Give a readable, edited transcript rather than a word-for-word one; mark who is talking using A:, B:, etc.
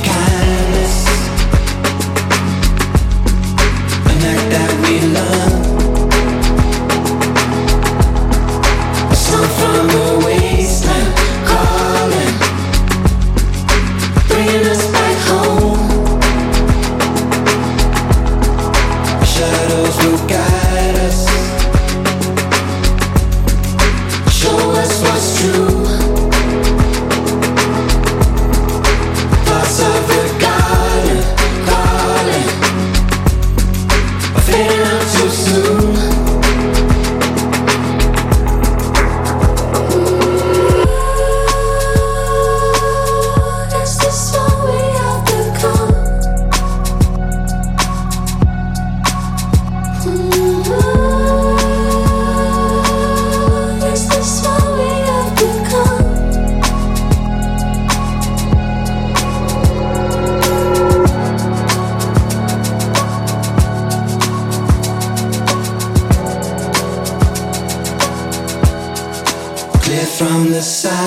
A: kindness, an act that we love, a song from the wasteland calling, bringing us back home. Shadows will guide us, show us what's true. Parts of the garden calling, fading out too soon. Is this what we have become? Is this what we have become? Clear from the side.